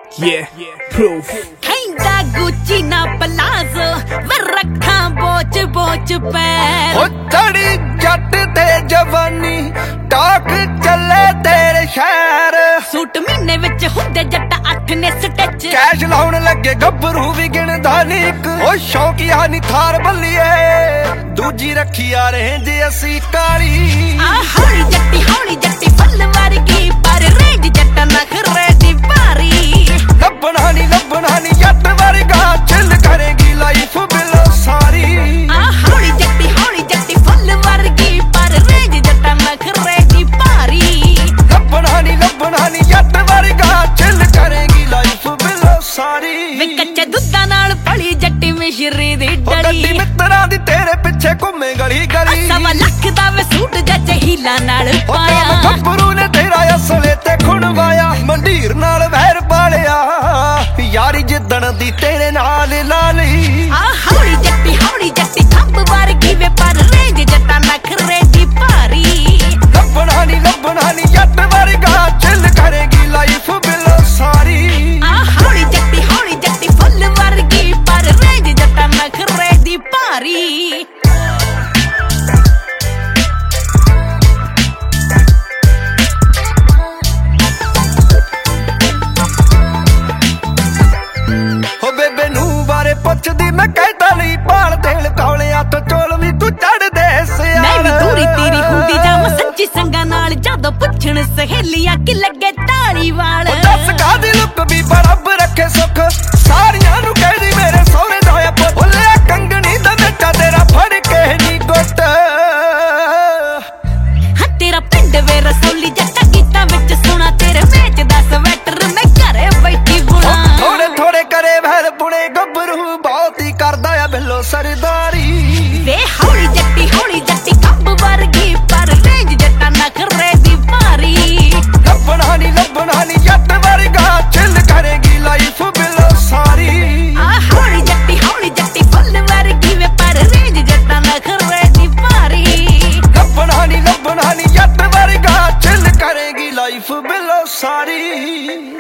Yeah, proof. ਕਹਿੰਦਾ ਗੁੱਚੀ ਨਾ palazzo ਵੇ ਰੱਖਾਂ ਬੋਚ ਬੋਚ ਪੈ ਹੋ ਚੜੀ ਜੱਟ ਤੇ ਜਵਾਨੀ ਟਾਕ ਚੱਲੇ ਤੇਰੇ ਸ਼ਹਿਰ ਸੂਟ ਮਹੀਨੇ ਵਿੱਚ ਹੁੰਦੇ ਜੱਟ 8 ਨੇ ਸਟਿਚ ਕੈਸ਼ ਲਾਉਣ ਲੱਗੇ ਗੱਭਰੂ ਵੀ ਗਿਣਦਾ ਨੀ ਇੱਕ ਉਹ ਸ਼ੌਕੀਆ ਨੀ ਥਾਰ ਬੱਲੀਏ ਦੂਜੀ ਰੱਖੀ ਆ ਰਹੇ ਜੇ ਅਸੀਂ ਕਾਲੀ ਆ ਹੌਲੀ ਜੱਟੀ ਫੁੱਲ ਵਰਗੀ ਪਰ ਰੇਂਜ ਜੱਟਾਂ ਨਖਰੇ ਦੀ ਭਾਰੀ ਲੱਭਣਾ ਨੀ ਜੱਟ ਵਰਗਾ ਚਿੱਲ ਕਰੇਗੀ ਲਾਈਫ ਬਿਲੋ ਸਾਰੀ ਆ ਹੌਲੀ ਜੱਟੀ ਫੁੱਲ ਵਰਗੀ ਪਰ ਰੇਂਜ ਜੱਟਾਂ ਨਖਰੇ ਦੀ ਭਾਰੀ ਲੱਭਣਾ ਨੀ ਜੱਟ ਵਰਗਾ ਚਿੱਲ ਕਰੇਗੀ ਲਾਈਫ ਬਿਲੋ ਸਾਰੀ ਵੇ ਕੱਚੇ ਦੁੱਧਾਂ ਨਾਲ ਭਲੀ ਜੱਟੀ ਮਿਸ਼ਰੀ ਦੀ ਡੜੀ ਗੱਡੀ ਮਿੱਤਰਾਂ ਦੀ ਤੇਰੇ ਪਿੱਛੇ ਘੁੰਮੇ ਗਲੀ ਗਲੀ ਸਵਾ ਲੱਖ ਦਾ ਵੇ ਸੂਟ ਜੱਜ ਹੀਲਾ ਨਾਲ ਪਾਇਆ ਪਾਇਆ ਗੱਭਰੂ ਨੇ ਤੇਰਾ ਅਸਲੇ ਤੇ ਖੁਣਵਾਇਆ ਮੰਡੀਰ ਨਾਲ ਵਹਿਰ ਪਾਲਿਆ ਯਾਰੀ ਜਿੱਦਣ ਦੀ ਤੇਰੇ ਨਾਲ ਲਾ ਲਈ ਆ ਹੌਲੀ ਜੱਟੀ ਖੰਭ ਵਰਗੀ ਵੇ ਪਰ ਰੇਂਜ ਜੱਟਾਂ ਨਖਰੇ ਦੀ ਭਾਰੀ ਲੱਭਣਾ ਨੀ ਜੱਟ ਵਰਗਾ ਚਿੱਲ ਕਰੇਗੀ ਲਾਈਫ ਬਿਲੋ ਸਾਰੀ ਆ ਹੌਲੀ ਜੱਟੀ ਫੁੱਲ ਵਰਗੀ ਪਰ ਰੇਂਜ ਜੱਟਾਂ ਨਖਰੇ ਦੀ ਭਾਰੀ ਹੋ ਬੇਬੇ ਨੂੰ ਬਾਰੇ ਪੁੱਛਦੀ ਮੈਂ ਕਹਿਤਾ ਲਈ ਭਾਲ ਤੇਲ ਕੌਲਿਆਂ ਤੋਂ ਚੋਲ ਵੀ ਤੂੰ ਚੜਦੇ ਸਿਆਲ ਮੈਂ ਵੀ ਦੂਰੀ ਤੇਰੀ ਹੁੰਦੀ ਜਾਵਾਂ ਸੱਚੀ ਸੰਗਾਂ ਨਾਲ ਜਦੋਂ ਪੁੱਛਣ ਸਹੇਲੀਆਂ ਕਿ ਲੱਗੇ ਢਾਲੀ ਵਾਲ ਦੱਸ ਕਾਦੀ ਲੁੱਕ ਵੀ ਬਰਾਬਰ ਰੱਖੇ ਸੁੱਖ ਸਾਰੀਆਂ ਨੂੰ ਕਹਿਦੀ ਮੇਰੇ ਸਹੁਰੇ ਦਾ ਆ ਪੁੱਤ ਭੁੱਲਿਆ ਕੰਗਣੀ ਦਾ ਨੱਚਾ ਤੇਰਾ ਫੜ ਕੇ ਨੀ ਗੁੱਟ ਹਾਂ ਤੇਰਾ ਪਿੰਡ ਵੇ ਰਸੌਲੀ ਜੱਟਾ ਗੀਤਾਂ ਵਿੱਚ ਸੁਣਾ ਤੇਰੇ ਵੇਚ ਦਾ ਸਵੈਟਰ ਮੈਂ ਘਰੇ ਬੈਠੀ ਬੁਣਾ ਥੋੜੇ ਕਰੇ ਵਹਿਰ ਪੁਣੇ ਗੱਭਰੂ ਬਹੁਤ ਹੀ ਕਰਦਾ ਆ ਬਿੱਲੋ ਸਰਦਾਰੀ ਵੇ ਹੌਲੀ ਜੱਟੀ ਖੰਭ ਵਰਗੀ ਪਰ ਰੇਂਜ ਜੱਟਾਂ ਨਖਰੇ ਦੀ ਭਾਰੀ ਲੱਭਣਾ ਨੀ ਜੱਟ ਵਰਗਾ ਚਿੱਲ ਕਰੇਗੀ ਲਾਈਫ ਬਿੱਲੋ ਸਾਰੀ ਆ ਹੌਲੀ ਜੱਟੀ ਫੁੱਲ ਵਰਗੀ ਵੇ ਪਰ ਰੇਂਜ ਜੱਟਾਂ ਨਖਰੇ ਦੀ ਭਾਰੀ ਲੱਭਣਾ ਨੀ ਜੱਟ ਵਰਗਾ ਚਿੱਲ ਕਰੇਗੀ ਲਾਈਫ ਬਿੱਲੋ ਸਾਰੀ